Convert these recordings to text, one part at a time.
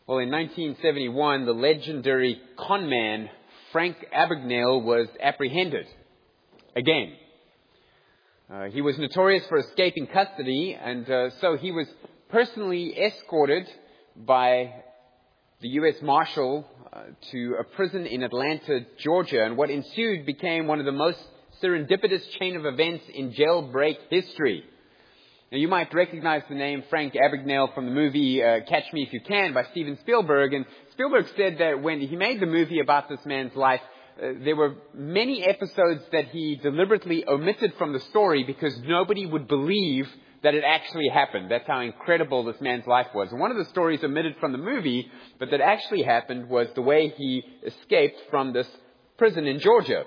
Well, in 1971, the legendary con man Frank Abagnale was apprehended again. He was notorious for escaping custody, and so he was personally escorted by the U.S. Marshal to a prison in Atlanta, Georgia. And what ensued became one of the most serendipitous chain of events in jailbreak history. Now, you might recognize the name Frank Abagnale from the movie Catch Me If You Can by Steven Spielberg. And Spielberg said that when he made the movie about this man's life, there were many episodes that he deliberately omitted from the story because nobody would believe that it actually happened. That's how incredible this man's life was. And one of the stories omitted from the movie, but that actually happened, was the way he escaped from this prison in Georgia.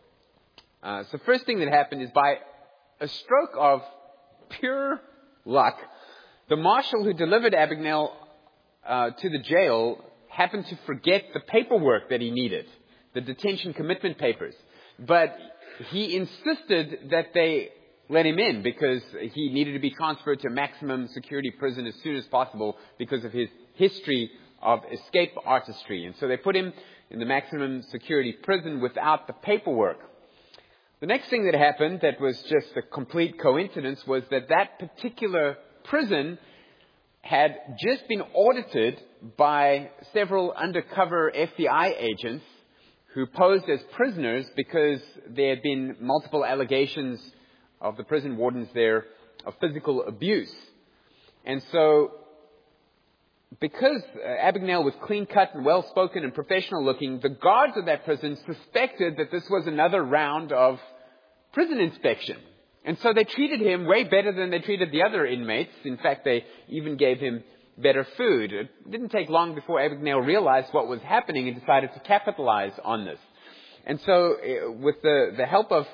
So first thing that happened is, by a stroke of pure luck, the marshal who delivered Abagnale to the jail happened to forget the paperwork that he needed, the detention commitment papers. But he insisted that they let him in because he needed to be transferred to a maximum security prison as soon as possible because of his history of escape artistry. And so they put him in the maximum security prison without the paperwork. The next thing that happened that was just a complete coincidence was that that particular prison had just been audited by several undercover FBI agents who posed as prisoners because there had been multiple allegations of the prison wardens there of physical abuse. And so, because Abagnale was clean-cut and well-spoken and professional-looking, the guards of that prison suspected that this was another round of prison inspection. And so they treated him way better than they treated the other inmates. In fact, they even gave him better food. It didn't take long before Abagnale realized what was happening and decided to capitalize on this. And so, with the help of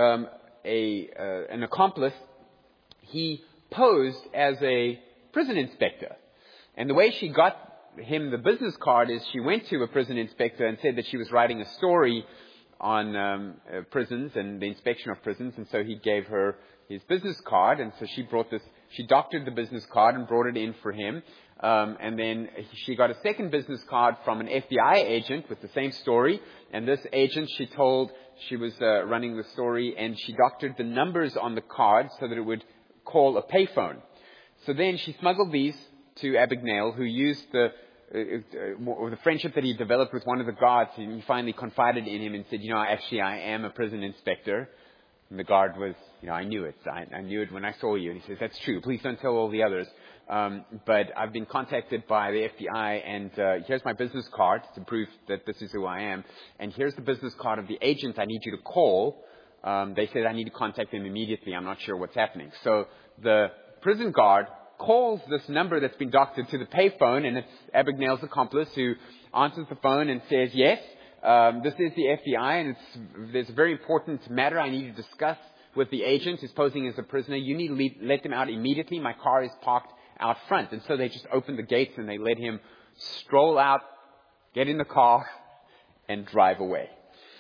an accomplice, he posed as a prison inspector. And the way she got him the business card is she went to a prison inspector and said that she was writing a story on prisons and the inspection of prisons. And so he gave her his business card. And so she doctored the business card and brought it in for him. And then she got a second business card from an FBI agent with the same story. And this agent, she told, she was running the story, and she doctored the numbers on the card so that it would call a payphone. So then she smuggled these to Abagnale, who used the friendship that he developed with one of the guards. He finally confided in him and said, I am a prison inspector. And the guard was, I knew it. I knew it when I saw you. And he says, that's true. Please don't tell all the others. But I've been contacted by the FBI, and here's my business card to prove that this is who I am. And here's the business card of the agent I need you to call. They said I need to contact them immediately. I'm not sure what's happening. So the prison guard calls this number that's been doctored to the payphone, and it's Abagnale's accomplice who answers the phone and says, yes, this is the FBI, and there's a very important matter I need to discuss with the agent who's posing as a prisoner. You need to let them out immediately. My car is parked out front. And so they just opened the gates and they let him stroll out, get in the car, and drive away.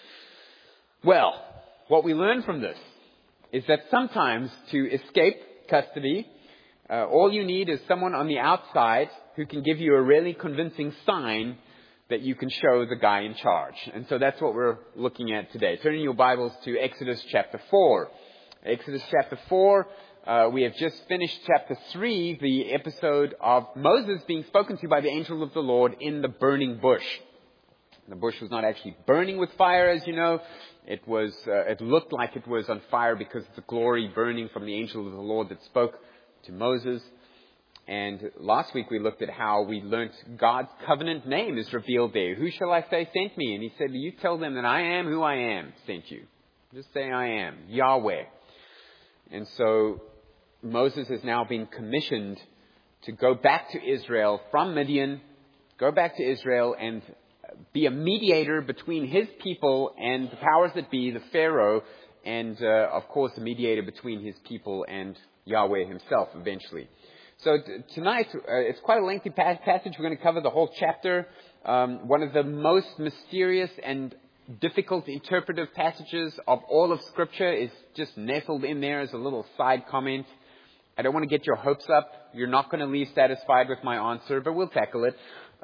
Well, what we learn from this is that sometimes to escape custody, all you need is someone on the outside who can give you a really convincing sign that you can show the guy in charge. And so that's what we're looking at today. Turning your Bibles to Exodus chapter 4. Exodus chapter 4. We have just finished chapter 3, the episode of Moses being spoken to by the angel of the Lord in the burning bush. The bush was not actually burning with fire, as you know. It looked like it was on fire because of the glory burning from the angel of the Lord that spoke to Moses. And last week we looked at how we learnt God's covenant name is revealed there. Who shall I say sent me? And he said, you tell them that I am who I am sent you. Just say I am, Yahweh. And so Moses has now been commissioned to go back to Israel from Midian, go back to Israel and be a mediator between his people and the powers that be, the Pharaoh, and of course a mediator between his people and Yahweh himself eventually. So tonight, it's quite a lengthy passage. We're going to cover the whole chapter. One of the most mysterious and difficult interpretive passages of all of Scripture is just nestled in there as a little side comment. I don't want to get your hopes up. You're not going to leave satisfied with my answer, but we'll tackle it.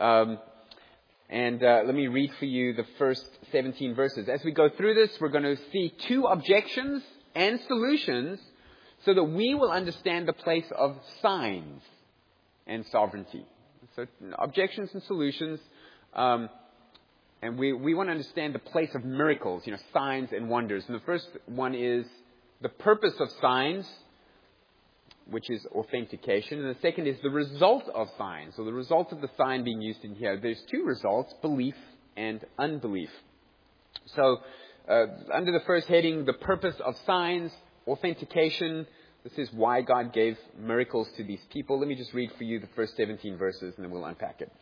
Let me read for you the first 17 verses. As we go through this, we're going to see 2 objections and solutions so that we will understand the place of signs and sovereignty. So objections and solutions. And we want to understand the place of miracles, signs and wonders. And the first one is the purpose of signs, which is authentication. And the second is the result of signs, or the result of the sign being used in here. There's 2 results, belief and unbelief. So under the first heading, the purpose of signs, authentication. This is why God gave miracles to these people. Let me just read for you the first 17 verses and then we'll unpack it.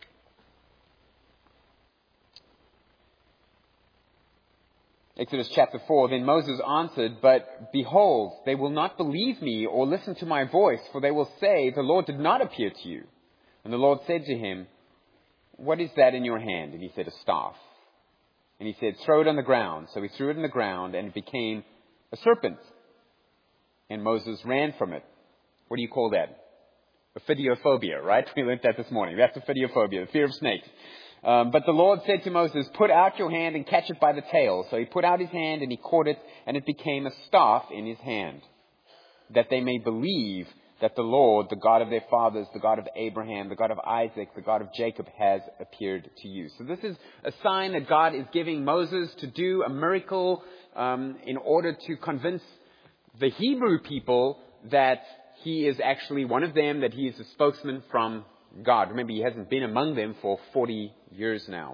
Exodus chapter 4, Then Moses answered, But behold, they will not believe me or listen to my voice, for they will say, The Lord did not appear to you. And the Lord said to him, What is that in your hand? And he said, A staff. And he said, Throw it on the ground. So he threw it on the ground, and it became a serpent. And Moses ran from it. What do you call that? Ophidiophobia, right? We learned that this morning. That's ophidiophobia, the fear of snakes. But the Lord said to Moses, Put out your hand and catch it by the tail. So he put out his hand and he caught it, and it became a staff in his hand, that they may believe that the Lord, the God of their fathers, the God of Abraham, the God of Isaac, the God of Jacob, has appeared to you. So this is a sign that God is giving Moses to do a miracle in order to convince the Hebrew people that he is actually one of them, that he is a spokesman from God. Remember, he hasn't been among them for 40 years now.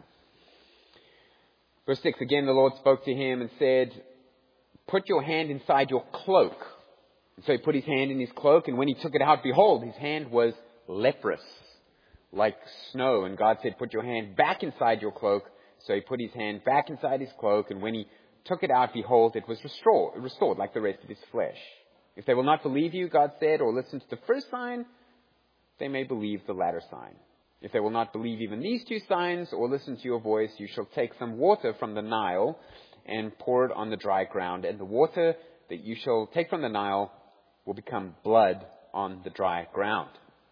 Verse 6, again the Lord spoke to him and said, Put your hand inside your cloak. And so he put his hand in his cloak, and when he took it out, behold, his hand was leprous, like snow. And God said, Put your hand back inside your cloak. So he put his hand back inside his cloak, and when he took it out, behold, it was restored like the rest of his flesh. If they will not believe you, God said, or listen to the first sign, they may believe the latter sign. If they will not believe even these 2 signs or listen to your voice, you shall take some water from the Nile and pour it on the dry ground. And the water that you shall take from the Nile will become blood on the dry ground.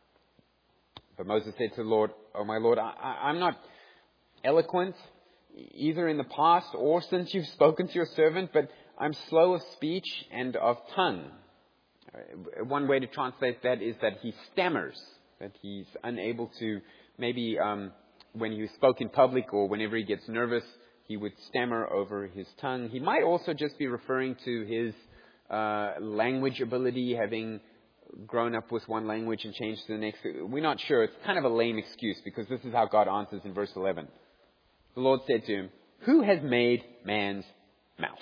But Moses said to the Lord, Oh my Lord, I'm not eloquent, either in the past or since you've spoken to your servant, but I'm slow of speech and of tongue. One way to translate that is that he stammers, that he's unable to, maybe when he spoke in public or whenever he gets nervous, he would stammer over his tongue. He might also just be referring to his language ability, having grown up with one language and changed to the next. We're not sure. It's kind of a lame excuse because this is how God answers in verse 11. The Lord said to him, Who has made man's mouth?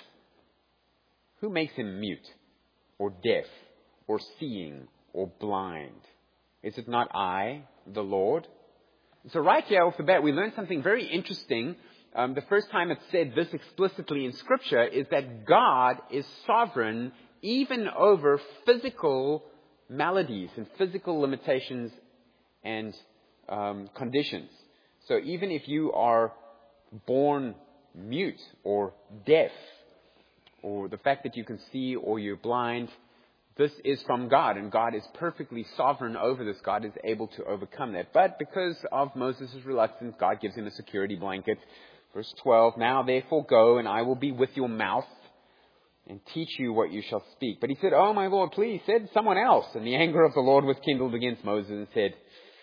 Who makes him mute or deaf or seeing or blind? Is it not I, the Lord? So right here off the bat, we learn something very interesting. The first time it's said this explicitly in Scripture is that God is sovereign even over physical maladies and physical limitations and conditions. So even if you are born mute or deaf, or the fact that you can see or you're blind, this is from God, and God is perfectly sovereign over this. God is able to overcome that. But because of Moses' reluctance, God gives him a security blanket. Verse 12, Now therefore go, and I will be with your mouth and teach you what you shall speak. But he said, Oh my Lord, please, said someone else. And the anger of the Lord was kindled against Moses and said,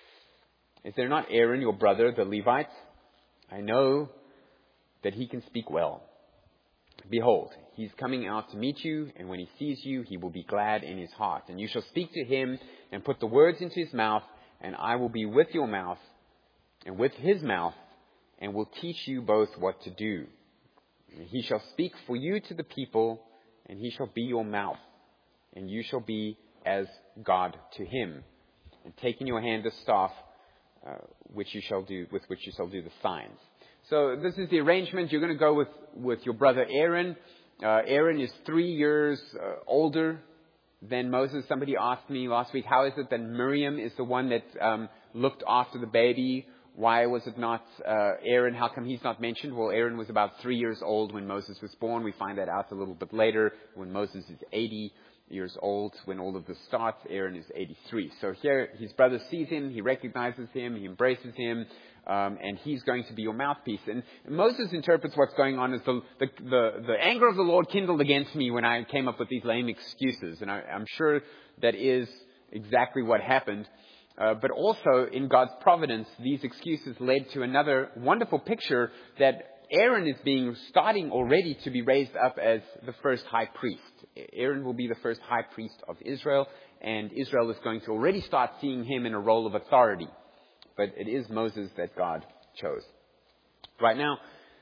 Is there not Aaron, your brother, the Levite? I know that he can speak well. Behold, he's coming out to meet you, and when he sees you, he will be glad in his heart. And you shall speak to him and put the words into his mouth, and I will be with your mouth and with his mouth, and will teach you both what to do. And he shall speak for you to the people, and he shall be your mouth, and you shall be as God to him. And take in your hand the staff, which you shall do, with which you shall do the signs. So this is the arrangement. You're going to go with your brother Aaron. Aaron is 3 years older than Moses. Somebody asked me last week, how is it that Miriam is the one that looked after the baby? Why was it not Aaron? How come he's not mentioned? Well, Aaron was about 3 years old when Moses was born. We find that out a little bit later when Moses is 80 years old when all of this starts. Aaron is 83. So here his brother sees him, he recognizes him, he embraces him, and he's going to be your mouthpiece. And Moses interprets what's going on as the anger of the Lord kindled against me when I came up with these lame excuses. And I'm sure that is exactly what happened. But also, in God's providence, these excuses led to another wonderful picture that Aaron is starting already to be raised up as the first high priest. Aaron will be the first high priest of Israel, and Israel is going to already start seeing him in a role of authority. But it is Moses that God chose. Right now,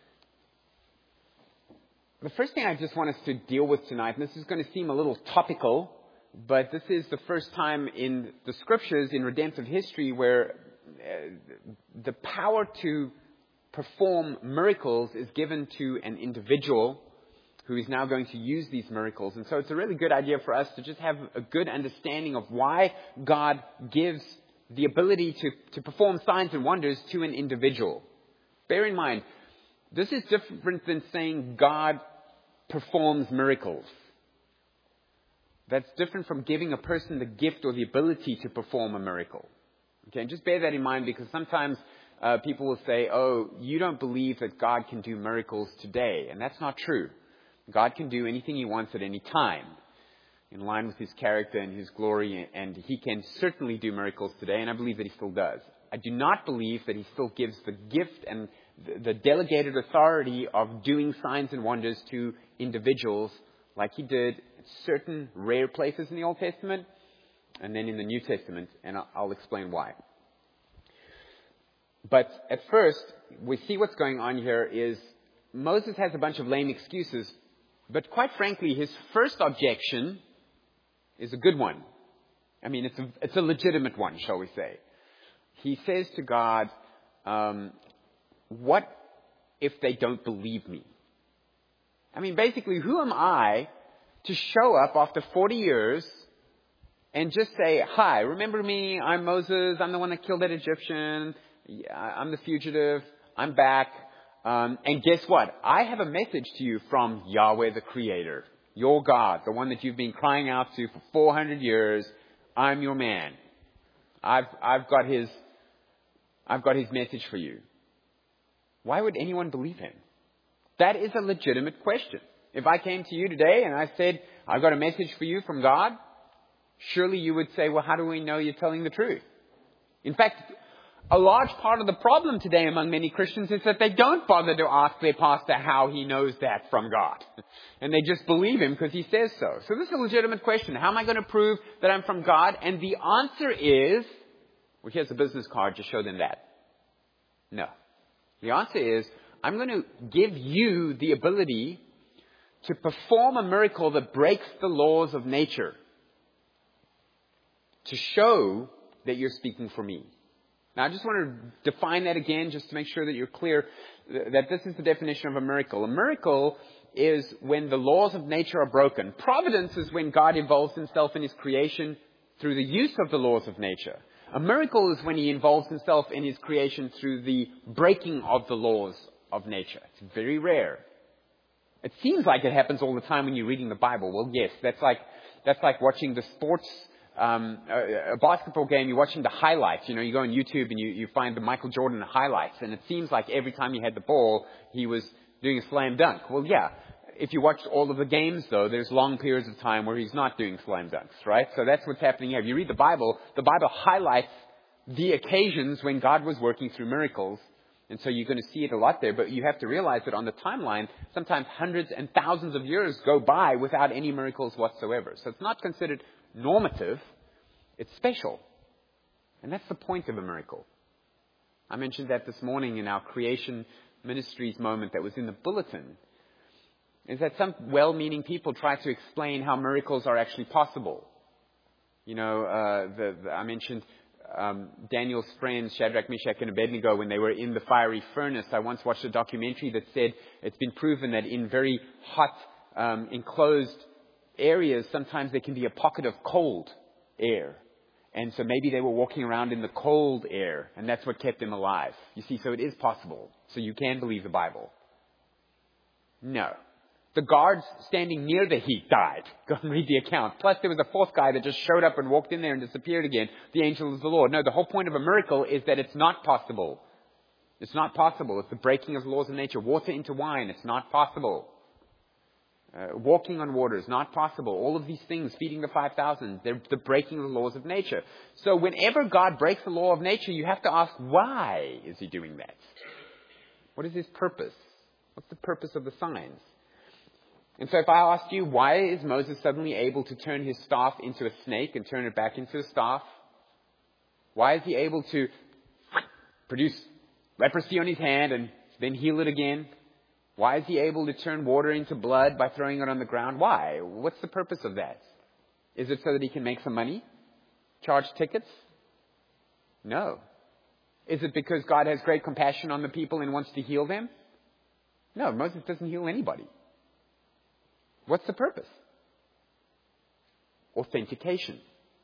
the first thing I just want us to deal with tonight, and this is going to seem a little topical, but this is the first time in the scriptures, in redemptive history, where the power to perform miracles is given to an individual who is now going to use these miracles. And so it's a really good idea for us to just have a good understanding of why God gives the ability to perform signs and wonders to an individual. Bear in mind, this is different than saying God performs miracles. That's different from giving a person the gift or the ability to perform a miracle. Okay, and just bear that in mind, because sometimes people will say, oh, you don't believe that God can do miracles today. And that's not true. God can do anything he wants at any time, in line with his character and his glory, and he can certainly do miracles today, and I believe that he still does. I do not believe that he still gives the gift and the delegated authority of doing signs and wonders to individuals like he did in certain rare places in the Old Testament and then in the New Testament, and I'll explain why. But at first, we see what's going on here is Moses has a bunch of lame excuses, but quite frankly, his first objection is a good one. I mean, it's a legitimate one, shall we say. He says to God, what if they don't believe me? I mean, basically, who am I to show up after 40 years and just say, hi, remember me? I'm Moses. I'm the one that killed that Egyptian. I'm the fugitive. I'm back. And guess what? I have a message to you from Yahweh the Creator, your God, the one that you've been crying out to for 400 years. I'm your man. I've got his message for you. Why would anyone believe him? That is a legitimate question. If I came to you today and I said, I've got a message for you from God, surely you would say, well, how do we know you're telling the truth? In fact, a large part of the problem today among many Christians is that they don't bother to ask their pastor how he knows that from God. And they just believe him because he says so. So this is a legitimate question. How am I going to prove that I'm from God? And the answer is, well, here's a business card, just show them that. No. The answer is, I'm going to give you the ability to perform a miracle that breaks the laws of nature, to show that you're speaking for me. Now, I just want to define that again, just to make sure that you're clear that this is the definition of a miracle. A miracle is when the laws of nature are broken. Providence is when God involves himself in his creation through the use of the laws of nature. A miracle is when he involves himself in his creation through the breaking of the laws of nature. It's very rare. It seems like it happens all the time when you're reading the Bible. Well, yes, that's like watching the sports, a basketball game. You're watching the highlights. You know, you go on YouTube and you find the Michael Jordan highlights, and it seems like every time he had the ball, he was doing a slam dunk. Well, yeah. If you watch all of the games, though, there's long periods of time where he's not doing slam dunks, right? So that's what's happening here. If you read the Bible highlights the occasions when God was working through miracles. And so you're going to see it a lot there. But you have to realize that on the timeline, sometimes hundreds and thousands of years go by without any miracles whatsoever. So it's not considered normative. It's special. And that's the point of a miracle. I mentioned that this morning in our Creation Ministries moment that was in the bulletin. Is that some well-meaning people try to explain how miracles are actually possible. You know, I mentioned Daniel's friends, Shadrach, Meshach, and Abednego, when they were in the fiery furnace. I once watched a documentary that said it's been proven that in very hot, enclosed areas, sometimes there can be a pocket of cold air. And so maybe they were walking around in the cold air, and that's what kept them alive. You see, so it is possible. So you can believe the Bible. No. The guards standing near the heat died. Go and read the account. Plus there was a fourth guy that just showed up and walked in there and disappeared again. The angel of the Lord. No, the whole point of a miracle is that it's not possible. It's not possible. It's the breaking of laws of nature. Water into wine. It's not possible. Walking on water is not possible. All of these things, feeding the 5,000, they're the breaking of the laws of nature. So whenever God breaks the law of nature, you have to ask, why is he doing that? What is his purpose? What's the purpose of the signs? And so if I asked you, why is Moses suddenly able to turn his staff into a snake and turn it back into a staff? Why is he able to produce leprosy on his hand and then heal it again? Why is he able to turn water into blood by throwing it on the ground? Why? What's the purpose of that? Is it so that he can make some money? Charge tickets? No. Is it because God has great compassion on the people and wants to heal them? No, Moses doesn't heal anybody. What's the purpose? Authentication.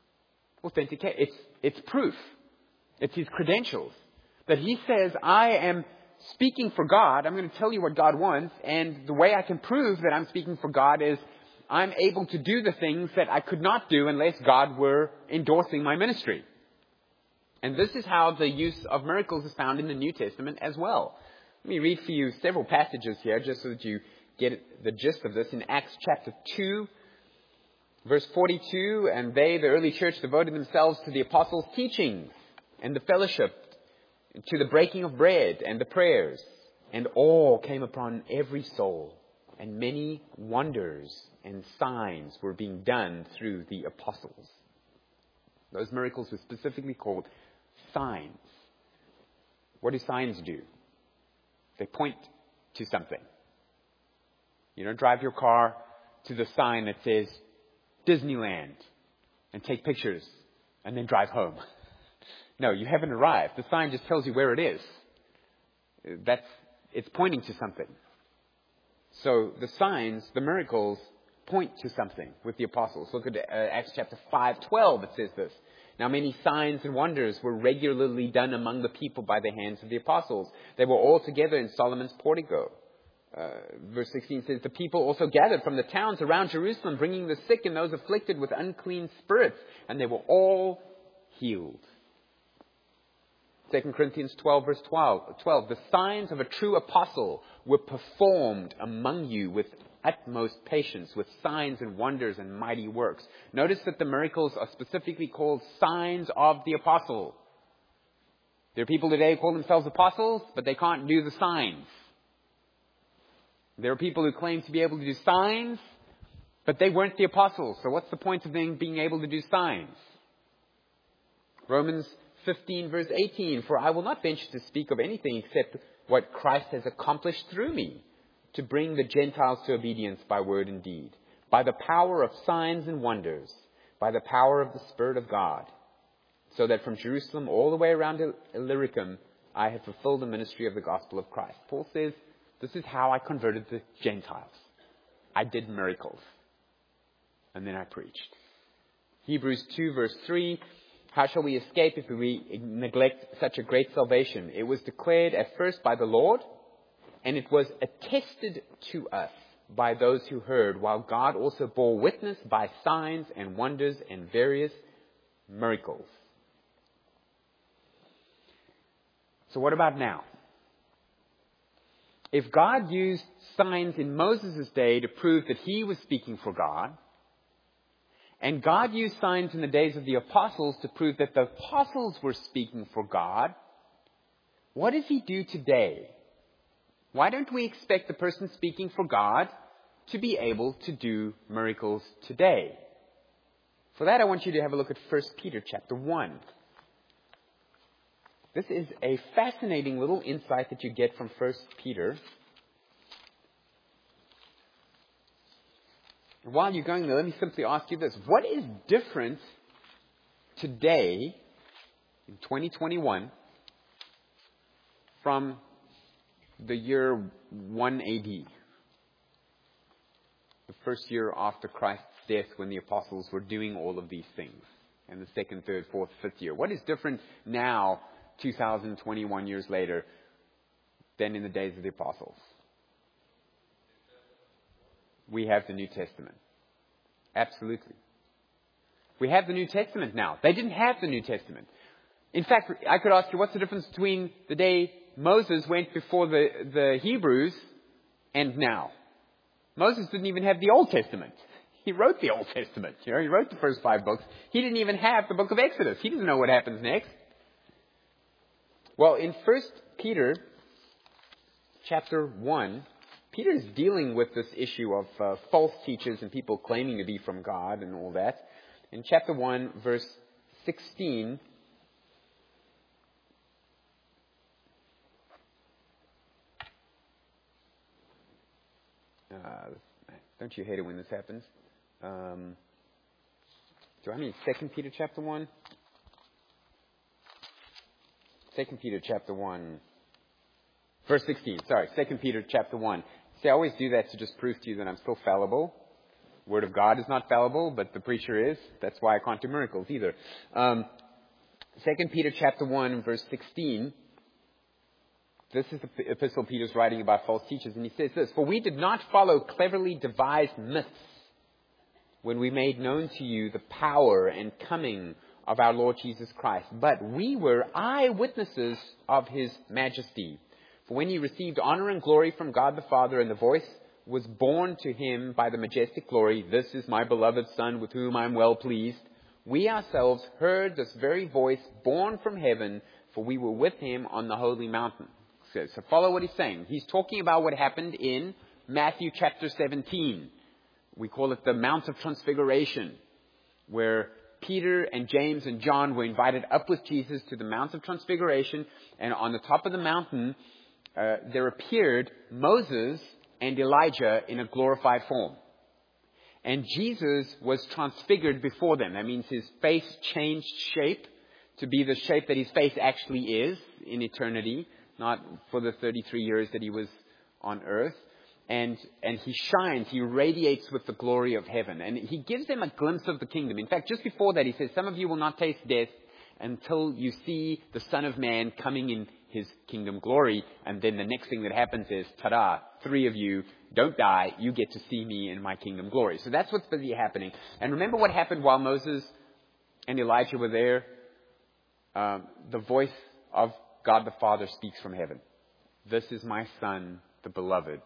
It's proof. It's his credentials. That he says, I am speaking for God. I'm going to tell you what God wants. And the way I can prove that I'm speaking for God is I'm able to do the things that I could not do unless God were endorsing my ministry. And this is how the use of miracles is found in the New Testament as well. Let me read for you several passages here just so that you get the gist of this. In Acts chapter 2, verse 42, and they, the early church, devoted themselves to the apostles' teachings and the fellowship, to the breaking of bread and the prayers. And awe came upon every soul, and many wonders and signs were being done through the apostles. Those miracles were specifically called signs. What do signs do? They point to something. You don't drive your car to the sign that says Disneyland and take pictures and then drive home. No, you haven't arrived. The sign just tells you where it is. It's pointing to something. So the signs, the miracles, point to something with the apostles. Look at Acts chapter 5:12. It says this. Now many signs and wonders were regularly done among the people by the hands of the apostles. They were all together in Solomon's portico. Verse 16 says, the people also gathered from the towns around Jerusalem, bringing the sick and those afflicted with unclean spirits, and they were all healed. 2 Corinthians 12, verse 12. The signs of a true apostle were performed among you with utmost patience, with signs and wonders and mighty works. Notice that the miracles are specifically called signs of the apostle. There are people today who call themselves apostles, but they can't do the signs. There are people who claim to be able to do signs, but they weren't the apostles. So what's the point of them being able to do signs? Romans 15 verse 18, for I will not venture to speak of anything except what Christ has accomplished through me to bring the Gentiles to obedience by word and deed, by the power of signs and wonders, by the power of the Spirit of God, so that from Jerusalem all the way around Illyricum, I have fulfilled the ministry of the gospel of Christ. Paul says, this is how I converted the Gentiles. I did miracles. And then I preached. Hebrews 2 verse 3, how shall we escape if we neglect such a great salvation? It was declared at first by the Lord, and it was attested to us by those who heard, while God also bore witness by signs and wonders and various miracles. So what about now? If God used signs in Moses' day to prove that he was speaking for God, and God used signs in the days of the apostles to prove that the apostles were speaking for God, what does he do today? Why don't we expect the person speaking for God to be able to do miracles today? For that, I want you to have a look at 1 Peter chapter 1. This is a fascinating little insight that you get from 1 Peter. While you're going there, let me simply ask you this. What is different today, in 2021, from the year 1 AD? The first year after Christ's death, when the apostles were doing all of these things. And the second, third, fourth, fifth year. What is different now, 2021 years later, than in the days of the apostles? we have the New Testament. Absolutely. We have the New Testament now. They didn't have the New Testament. In fact, I could ask you, what's the difference between the day Moses went before the Hebrews and now? Moses didn't even have the Old Testament. He wrote the Old Testament. He wrote the first 5 books. He didn't even have the book of Exodus. He didn't know what happens next. Well, in 1 Peter chapter 1, Peter is dealing with this issue of false teachers and people claiming to be from God and all that. In chapter 1, verse 16, don't you hate it when this happens? Do I mean 2 Peter chapter 1? 2 Peter chapter 1, verse 16. Sorry, 2 Peter chapter 1. See, I always do that to just prove to you that I'm still fallible. Word of God is not fallible, but the preacher is. That's why I can't do miracles either. 2 Peter chapter 1, verse 16. This is the epistle Peter's writing about false teachers, and he says this: "For we did not follow cleverly devised myths when we made known to you the power and coming of our Lord Jesus Christ, but we were eyewitnesses of His majesty. For when He received honor and glory from God the Father, and the voice was borne to Him by the majestic glory, 'This is my beloved Son, with whom I am well pleased,' we ourselves heard this very voice borne from heaven, for we were with Him on the holy mountain." So follow what he's saying. He's talking about what happened in Matthew chapter 17. We call it the Mount of Transfiguration, where Peter and James and John were invited up with Jesus to the Mount of Transfiguration. And on the top of the mountain, there appeared Moses and Elijah in a glorified form. And Jesus was transfigured before them. That means his face changed shape to be the shape that his face actually is in eternity, not for the 33 years that he was on earth. And he shines, he radiates with the glory of heaven. And he gives them a glimpse of the kingdom. In fact, just before that, he says, "Some of you will not taste death until you see the Son of Man coming in His kingdom glory." And then the next thing that happens is, ta-da, 3 of you don't die. You get to see me in my kingdom glory. So that's what's busy happening. And remember what happened while Moses and Elijah were there? The voice of God the Father speaks from heaven. "This is my Son, the beloved,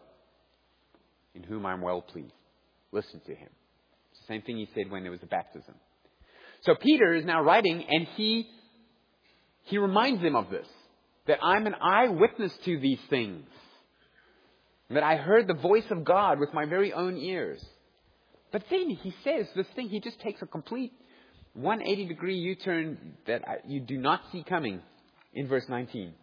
in whom I am well pleased. Listen to Him." It's the same thing He said when there was the baptism. So Peter is now writing, and he reminds them of this, that I'm an eyewitness to these things, that I heard the voice of God with my very own ears. But then he says this thing, he just takes a complete 180-degree U-turn that you do not see coming in verse 19.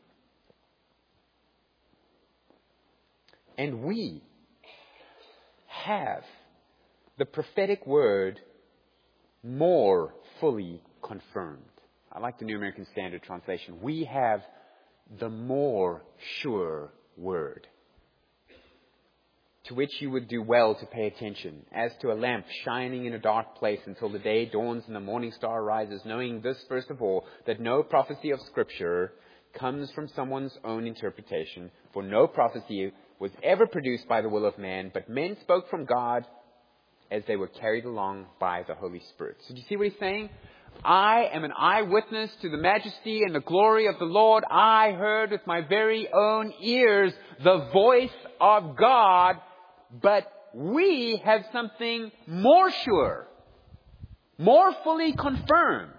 "And we have the prophetic word more fully confirmed." I like the New American Standard Translation. "We have the more sure word, to which you would do well to pay attention, as to a lamp shining in a dark place until the day dawns and the morning star rises, knowing this first of all, that no prophecy of Scripture comes from someone's own interpretation, for no prophecy was ever produced by the will of man, but men spoke from God as they were carried along by the Holy Spirit." So do you see what he's saying? I am an eyewitness to the majesty and the glory of the Lord. I heard with my very own ears the voice of God, but we have something more sure, more fully confirmed.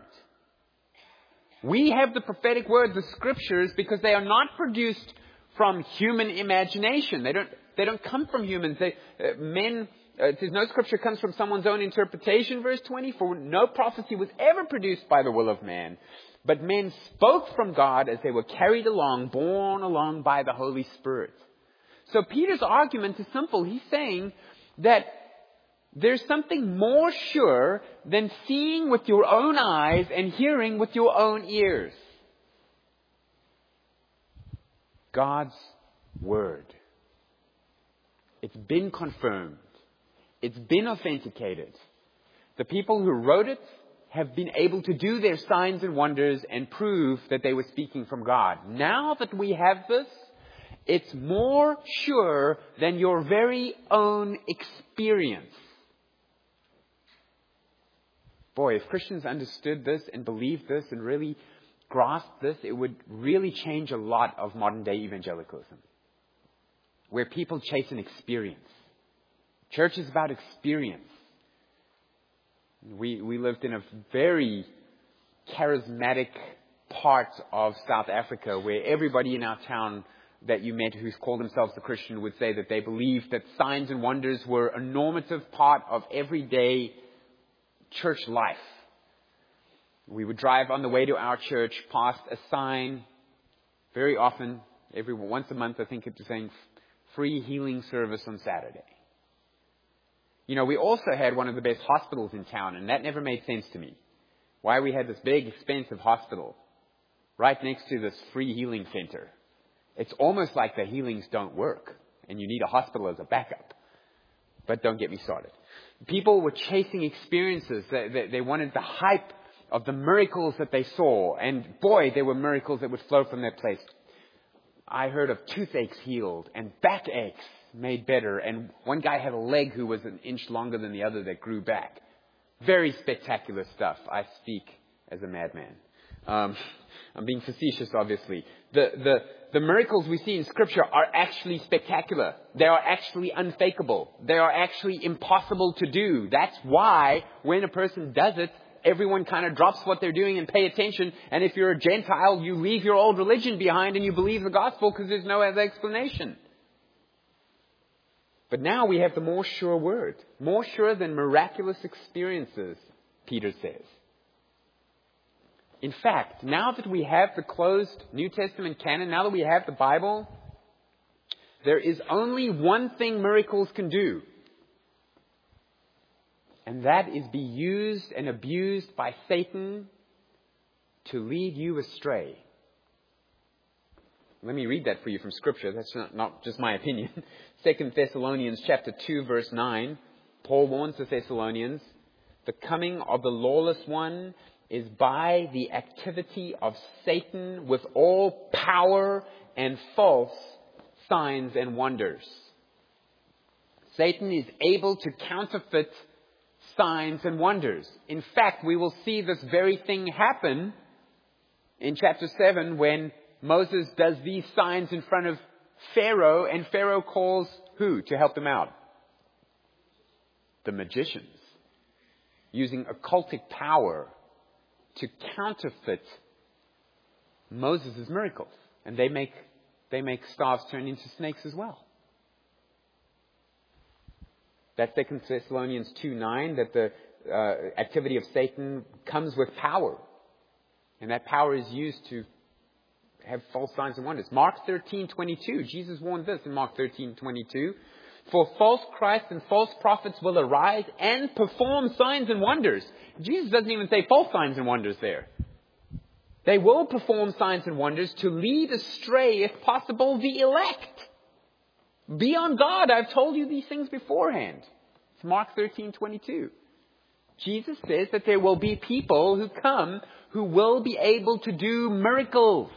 We have the prophetic word, the Scriptures, because they are not produced from human imagination. They don't come from humans. It says no Scripture comes from someone's own interpretation, verse 20. "For no prophecy was ever produced by the will of man, but men spoke from God as they were carried along, borne along by the Holy Spirit." So Peter's argument is simple. He's saying that there's something more sure than seeing with your own eyes and hearing with your own ears. God's Word. It's been confirmed. It's been authenticated. The people who wrote it have been able to do their signs and wonders and prove that they were speaking from God. Now that we have this, It's more sure than your very own experience. Boy, if Christians understood this and believed this and really grasped this, it would really change a lot of modern day evangelicalism, where people chase an experience. Church is about experience. We lived in a very charismatic part of South Africa where everybody in our town that you met who's called themselves a Christian would say that they believed that signs and wonders were a normative part of everyday church life. We would drive on the way to our church past a sign very often, once a month, I think it was saying free healing service on Saturday. You know, we also had one of the best hospitals in town, and that never made sense to me. Why we had this big, expensive hospital right next to this free healing center. It's almost like the healings don't work, and you need a hospital as a backup. But don't get me started. People were chasing experiences. They wanted the hype of the miracles that they saw. And boy, there were miracles that would flow from that place. I heard of toothaches healed and backaches made better. And one guy had a leg who was an inch longer than the other that grew back. Very spectacular stuff. I speak as a madman. I'm being facetious, obviously. The miracles we see in Scripture are actually spectacular. They are actually unfakeable. They are actually impossible to do. That's why when a person does it, everyone kind of drops what they're doing and pay attention. And if you're a Gentile, you leave your old religion behind and you believe the gospel because there's no other explanation. But now we have the more sure word. More sure than miraculous experiences, Peter says. In fact, now that we have the closed New Testament canon, now that we have the Bible, there is only one thing miracles can do. And that is be used and abused by Satan to lead you astray. Let me read that for you from Scripture. That's not just my opinion. 2 Thessalonians chapter 2, verse 9. Paul warns the Thessalonians, the coming of the lawless one is by the activity of Satan with all power and false signs and wonders. Satan is able to counterfeit signs and wonders. In fact, we will see this very thing happen in chapter 7 when Moses does these signs in front of Pharaoh, and Pharaoh calls who to help them out? The magicians, using occultic power to counterfeit Moses' miracles. And they make stars turn into snakes as well. That's 2 Thessalonians 2:9, that the activity of Satan comes with power. And that power is used to have false signs and wonders. Mark 13:22, Jesus warned this in Mark 13:22. For false Christs and false prophets will arise and perform signs and wonders. Jesus doesn't even say false signs and wonders there. They will perform signs and wonders to lead astray, if possible, the elect. Be on guard. I've told you these things beforehand. It's Mark 13:22. Jesus says that there will be people who come who will be able to do miracles.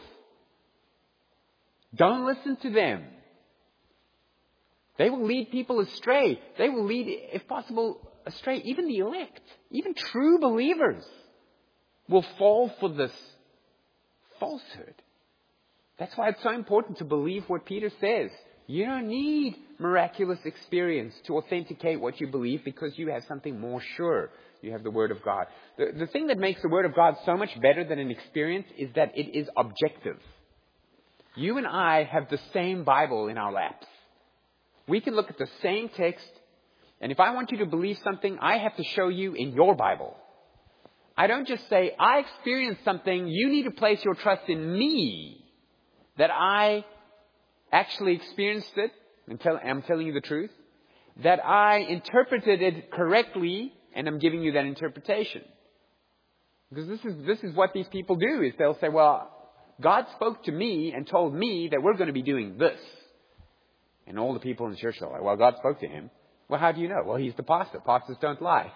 Don't listen to them. They will lead people astray. They will lead, if possible, astray even the elect. Even true believers will fall for this falsehood. That's why it's so important to believe what Peter says. You don't need miraculous experience to authenticate what you believe because you have something more sure. You have the Word of God. The thing that makes the Word of God so much better than an experience is that it is objective. You and I have the same Bible in our laps. We can look at the same text, and if I want you to believe something, I have to show you in your Bible. I don't just say, I experienced something, you need to place your trust in me, that I actually experienced it, and I'm telling you the truth, that I interpreted it correctly, and I'm giving you that interpretation. Because this is what these people do, is they'll say, well, God spoke to me and told me that we're going to be doing this. And all the people in the church are like, well, God spoke to him. Well, how do you know? Well, he's the pastor. Pastors don't lie.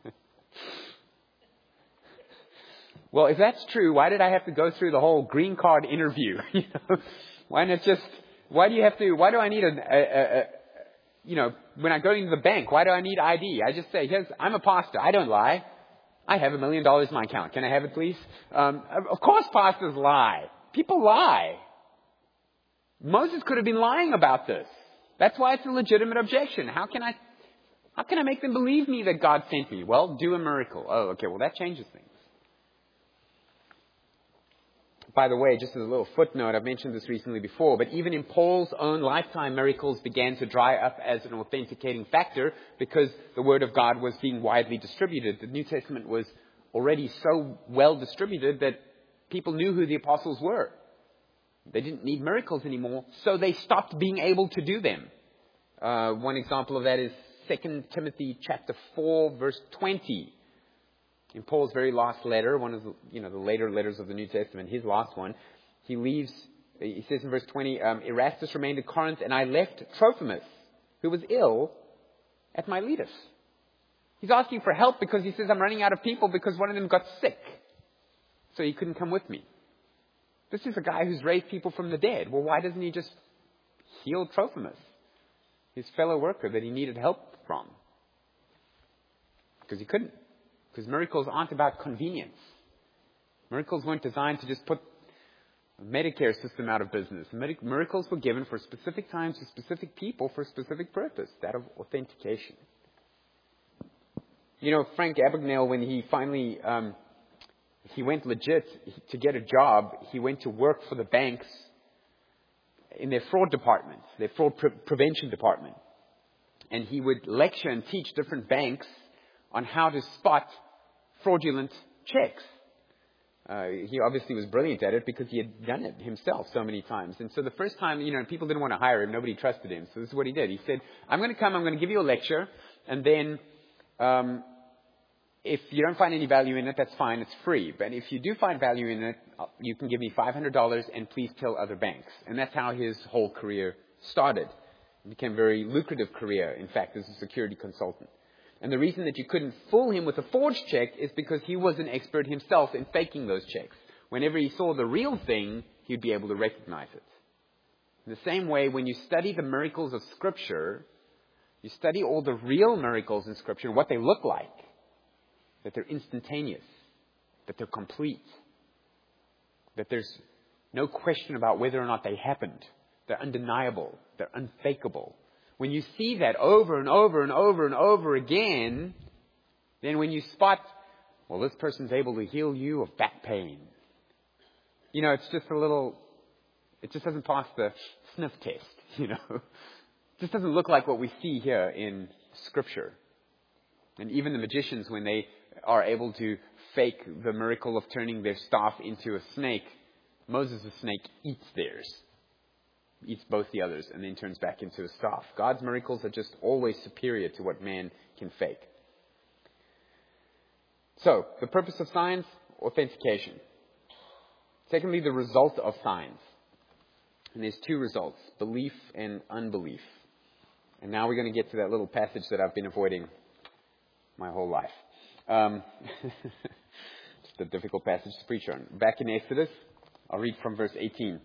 Well, if that's true, why did I have to go through the whole green card interview? Why not just Why do I need when I go into the bank, why do I need ID? I just say, I'm a pastor. I don't lie. I have $1 million in my account. Can I have it, please? Of course pastors lie. People lie. Moses could have been lying about this. That's why it's a legitimate objection. How can I make them believe me that God sent me? Well, do a miracle. Oh, okay. Well, that changes things. By the way, just as a little footnote, I've mentioned this recently before, but even in Paul's own lifetime, miracles began to dry up as an authenticating factor because the Word of God was being widely distributed. The New Testament was already so well distributed that people knew who the apostles were. They didn't need miracles anymore, so they stopped being able to do them. One example of that is 2 Timothy chapter 4, verse 20. In Paul's very last letter, one of the later letters of the New Testament, his last one, he says in verse 20, Erastus remained at Corinth, and I left Trophimus, who was ill, at Miletus. He's asking for help because he says, I'm running out of people because one of them got sick. So he couldn't come with me. This is a guy who's raised people from the dead. Well, why doesn't he just heal Trophimus, his fellow worker that he needed help from? Because he couldn't. Because miracles aren't about convenience. Miracles weren't designed to just put a Medicare system out of business. Miracles were given for specific times to specific people for a specific purpose, that of authentication. Frank Abagnale, when he finally he went legit to get a job, he went to work for the banks in their fraud department, their fraud prevention department. And he would lecture and teach different banks on how to spot fraudulent checks. He obviously was brilliant at it because he had done it himself so many times. And so the first time, people didn't want to hire him. Nobody trusted him. So this is what he did. He said, I'm going to give you a lecture. And then if you don't find any value in it, that's fine. It's free. But if you do find value in it, you can give me $500 and please tell other banks. And that's how his whole career started. It became a very lucrative career, in fact, as a security consultant. And the reason that you couldn't fool him with a forged check is because he was an expert himself in faking those checks. Whenever he saw the real thing, he'd be able to recognize it. In the same way, when you study the miracles of Scripture, you study all the real miracles in Scripture, what they look like, that they're instantaneous, that they're complete, that there's no question about whether or not they happened. They're undeniable. They're unfakeable. When you see that over and over and over and over again, then when you spot, this person's able to heal you of back pain. It's just it just doesn't pass the sniff test, It just doesn't look like what we see here in Scripture. And even the magicians, when they are able to fake the miracle of turning their staff into a snake, Moses' snake eats theirs. Eats both the others and then turns back into a staff. God's miracles are just always superior to what man can fake. So, the purpose of signs, authentication. Secondly, the result of signs. And there's two results, belief and unbelief. And now we're going to get to that little passage that I've been avoiding my whole life. Just a difficult passage to preach on. Back in Exodus, I'll read from verse 18.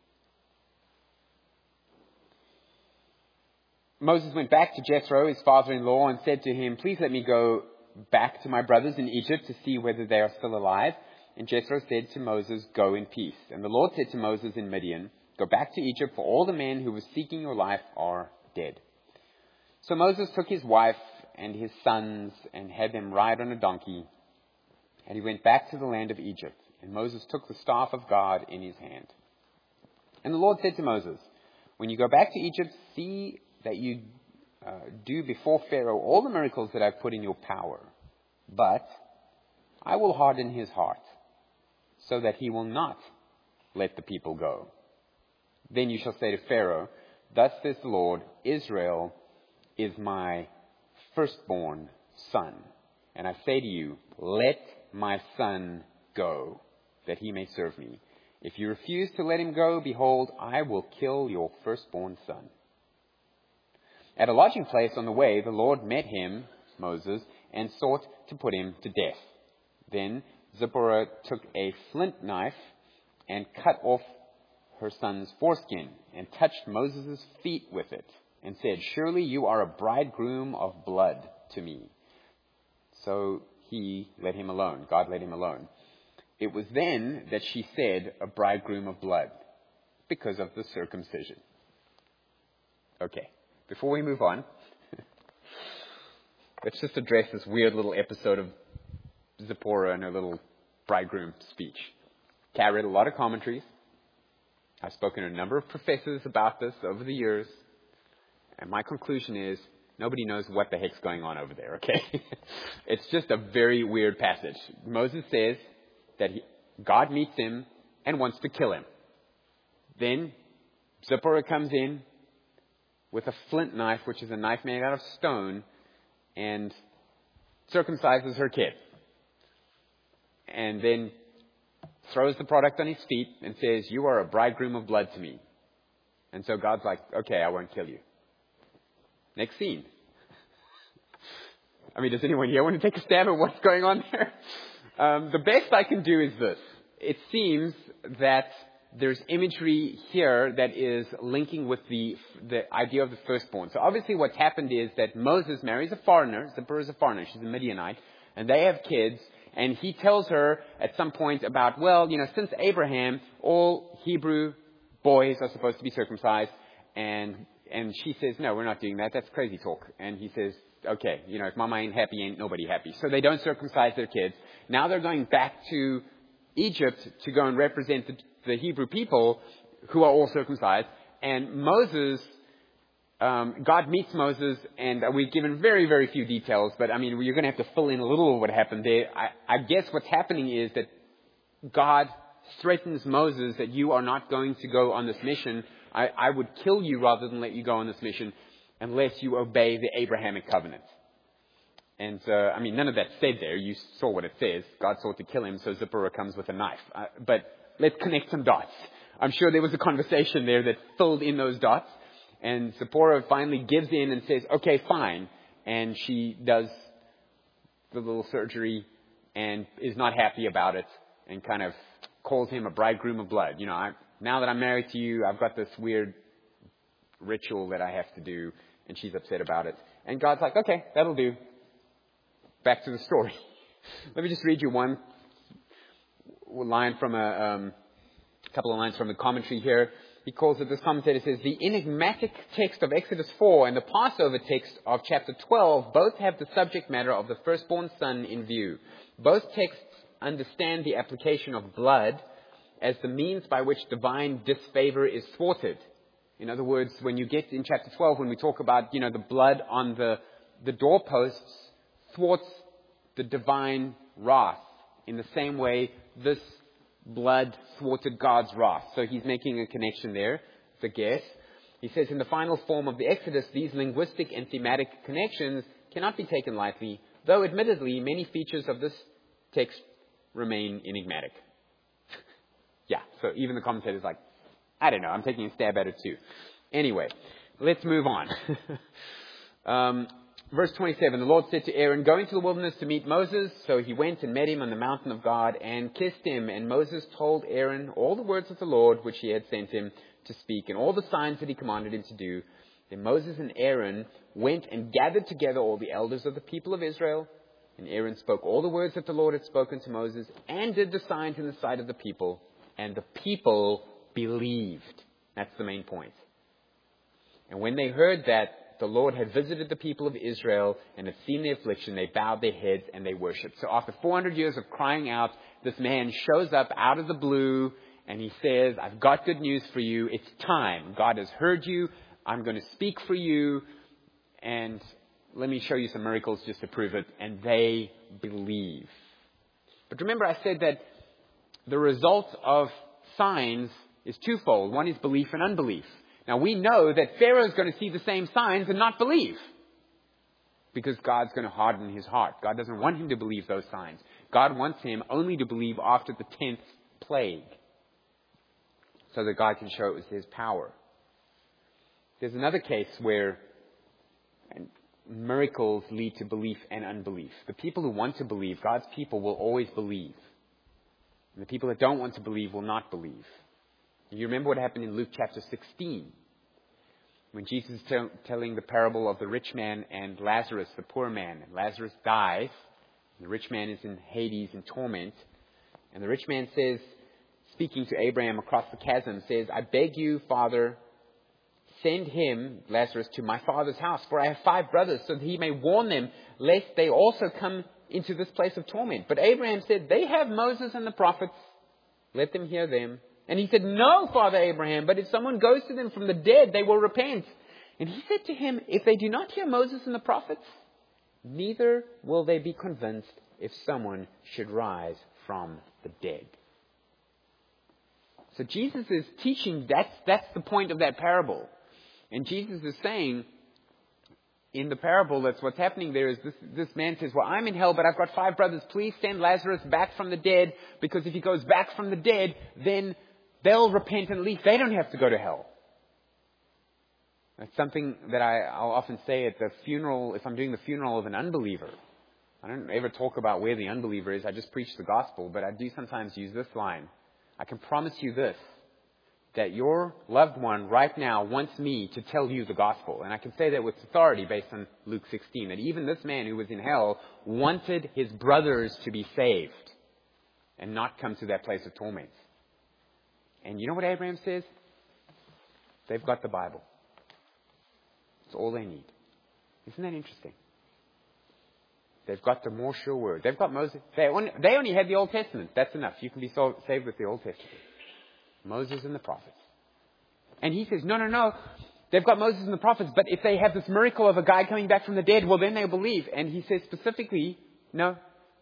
Moses went back to Jethro, his father-in-law, and said to him, please let me go back to my brothers in Egypt to see whether they are still alive. And Jethro said to Moses, go in peace. And the Lord said to Moses in Midian, go back to Egypt, for all the men who were seeking your life are dead. So Moses took his wife and his sons and had them ride on a donkey. And he went back to the land of Egypt. And Moses took the staff of God in his hand. And the Lord said to Moses, when you go back to Egypt, see that you do before Pharaoh all the miracles that I've put in your power. But I will harden his heart so that he will not let the people go. Then you shall say to Pharaoh, thus says the Lord, Israel is my firstborn son. And I say to you, let my son go, that he may serve me. If you refuse to let him go, behold, I will kill your firstborn son. At a lodging place on the way, the Lord met him, Moses, and sought to put him to death. Then Zipporah took a flint knife and cut off her son's foreskin and touched Moses' feet with it and said, "Surely you are a bridegroom of blood to me." So he let him alone. God let him alone. It was then that she said, "A bridegroom of blood," because of the circumcision. Okay, before we move on, let's just address this weird little episode of Zipporah and her little bridegroom speech. Okay, I read a lot of commentaries. I've spoken to a number of professors about this over the years. And my conclusion is, nobody knows what the heck's going on over there, okay? It's just a very weird passage. Moses says that God meets him and wants to kill him. Then Zipporah comes in with a flint knife, which is a knife made out of stone, and circumcises her kid. And then throws the product on his feet and says, "You are a bridegroom of blood to me." And so God's like, "Okay, I won't kill you." Next scene. I mean, does anyone here want to take a stab at what's going on there? The best I can do is this. It seems that there's imagery here that is linking with the idea of the firstborn. So obviously what's happened is that Moses marries a foreigner. Zipporah is a foreigner. She's a Midianite. And they have kids. And he tells her at some point about, well, since Abraham, all Hebrew boys are supposed to be circumcised. And she says, "No, we're not doing that. That's crazy talk." And he says, "Okay, if mama ain't happy, ain't nobody happy." So they don't circumcise their kids. Now they're going back to Egypt to go and represent the Hebrew people who are all circumcised. And Moses, God meets Moses, and we've given very, very few details, but I mean, you're going to have to fill in a little of what happened there. I guess what's happening is that God threatens Moses that you are not going to go on this mission. I would kill you rather than let you go on this mission unless you obey the Abrahamic covenant. And I mean, none of that's said there. You saw what it says. God sought to kill him, so Zipporah comes with a knife. But let's connect some dots. I'm sure there was a conversation there that filled in those dots. And Zipporah finally gives in and says, "Okay, fine." And she does the little surgery and is not happy about it and kind of calls him a bridegroom of blood. Now that I'm married to you, I've got this weird ritual that I have to do. And she's upset about it. And God's like, "Okay, that'll do." Back to the story. Let me just read you one line from a couple of lines from the commentary here. He calls it, this commentator says, "The enigmatic text of Exodus 4 and the Passover text of chapter 12 both have the subject matter of the firstborn son in view. Both texts understand the application of blood as the means by which divine disfavor is thwarted." In other words, when you get in chapter 12, when we talk about, the blood on the doorposts thwarts the divine wrath. In the same way, this blood thwarted God's wrath. So he's making a connection there. It's a guess. He says, in the final form of the Exodus, these linguistic and thematic connections cannot be taken lightly, though admittedly many features of this text remain enigmatic. Yeah, so even the commentator's like, I don't know, I'm taking a stab at it too. Anyway, let's move on. Verse 27, the Lord said to Aaron, "Go into the wilderness to meet Moses." So he went and met him on the mountain of God and kissed him. And Moses told Aaron all the words of the Lord which he had sent him to speak and all the signs that he commanded him to do. Then Moses and Aaron went and gathered together all the elders of the people of Israel. And Aaron spoke all the words that the Lord had spoken to Moses and did the signs in the sight of the people. And the people believed. That's the main point. And when they heard that the Lord had visited the people of Israel and had seen their affliction, they bowed their heads and they worshipped. So after 400 years of crying out, this man shows up out of the blue and he says, "I've got good news for you. It's time. God has heard you. I'm going to speak for you. And let me show you some miracles just to prove it." And they believe. But remember, I said that the result of signs is twofold. One is belief and unbelief. Now, we know that Pharaoh is going to see the same signs and not believe, because God's going to harden his heart. God doesn't want him to believe those signs. God wants him only to believe after the 10th plague, so that God can show it was his power. There's another case where miracles lead to belief and unbelief. The people who want to believe, God's people, will always believe. And the people that don't want to believe will not believe. You remember what happened in Luke chapter 16, when Jesus is telling the parable of the rich man and Lazarus, the poor man. And Lazarus dies. The rich man is in Hades in torment. And the rich man says, speaking to Abraham across the chasm, says, I beg you, Father, send him, Lazarus, to my father's house, for I have 5 brothers, so that he may warn them, lest they also come into this place of torment. But Abraham said, they have Moses and the prophets. Let them hear them. And he said, no, Father Abraham, but if someone goes to them from the dead, they will repent. And he said to him, if they do not hear Moses and the prophets, neither will they be convinced if someone should rise from the dead. So Jesus is teaching, that's the point of that parable. And Jesus is saying, in the parable, that's what's happening there is this man says, well, I'm in hell, but I've got 5 brothers. Please send Lazarus back from the dead, because if he goes back from the dead, then they'll repent and at least they don't have to go to hell. That's something that I'll often say at the funeral, if I'm doing the funeral of an unbeliever. I don't ever talk about where the unbeliever is. I just preach the gospel, but I do sometimes use this line. I can promise you this, that your loved one right now wants me to tell you the gospel. And I can say that with authority based on Luke 16, that even this man who was in hell wanted his brothers to be saved and not come to that place of torment. And you know what Abraham says? They've got the Bible. It's all they need. Isn't that interesting? They've got the more sure word. They've got Moses. They only had the Old Testament. That's enough. You can be saved with the Old Testament. Moses and the prophets. And he says, no. They've got Moses and the prophets, but if they have this miracle of a guy coming back from the dead, well, then they'll believe. And he says specifically, no.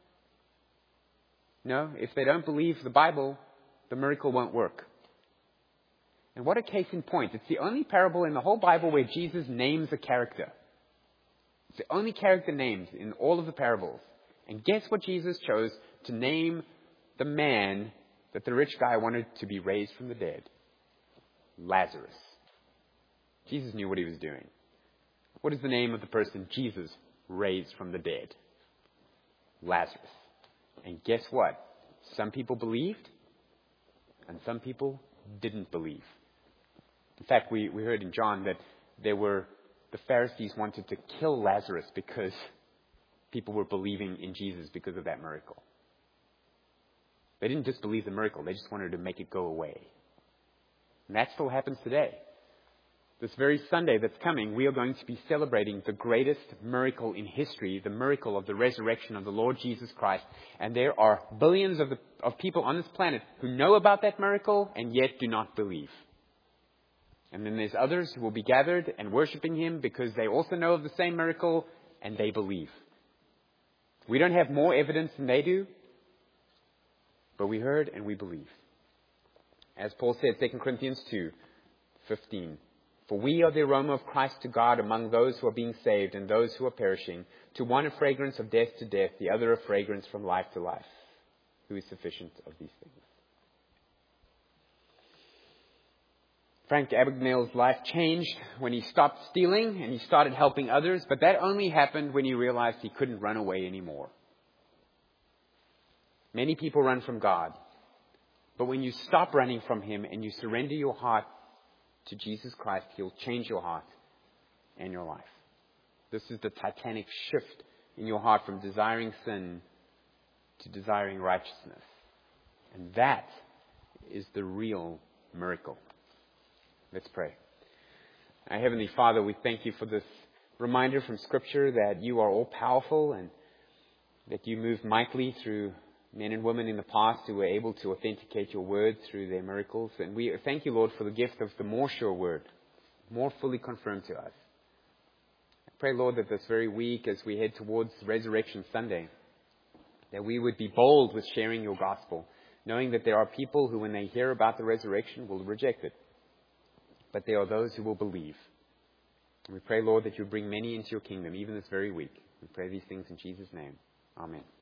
No, if they don't believe the Bible, the miracle won't work. And what a case in point. It's the only parable in the whole Bible where Jesus names a character. It's the only character named in all of the parables. And guess what Jesus chose to name the man that the rich guy wanted to be raised from the dead? Lazarus. Jesus knew what he was doing. What is the name of the person Jesus raised from the dead? Lazarus. And guess what? Some people believed, and some people didn't believe. In fact, we heard in John that the Pharisees wanted to kill Lazarus because people were believing in Jesus because of that miracle. They didn't just believe the miracle, they just wanted to make it go away. And that still happens today. This very Sunday that's coming, we are going to be celebrating the greatest miracle in history, the miracle of the resurrection of the Lord Jesus Christ. And there are billions of people on this planet who know about that miracle and yet do not believe. And then there's others who will be gathered and worshiping Him because they also know of the same miracle and they believe. We don't have more evidence than they do, but we heard and we believe. As Paul said, 2 Corinthians 2:15. For we are the aroma of Christ to God among those who are being saved and those who are perishing. To one a fragrance of death to death, the other a fragrance from life to life. Who is sufficient of these things? Frank Abagnale's life changed when he stopped stealing and he started helping others, but that only happened when he realized he couldn't run away anymore. Many people run from God, but when you stop running from Him and you surrender your heart to Jesus Christ, He'll change your heart and your life. This is the titanic shift in your heart from desiring sin to desiring righteousness. And that is the real miracle. Let's pray. Our Heavenly Father, we thank You for this reminder from Scripture that You are all-powerful and that You move mightily through men and women in the past who were able to authenticate Your word through their miracles. And we thank You, Lord, for the gift of the more sure word, more fully confirmed to us. I pray, Lord, that this very week as we head towards Resurrection Sunday, that we would be bold with sharing Your gospel, knowing that there are people who, when they hear about the resurrection, will reject it. But there are those who will believe. And we pray, Lord, that You bring many into Your kingdom, even this very week. We pray these things in Jesus' name. Amen.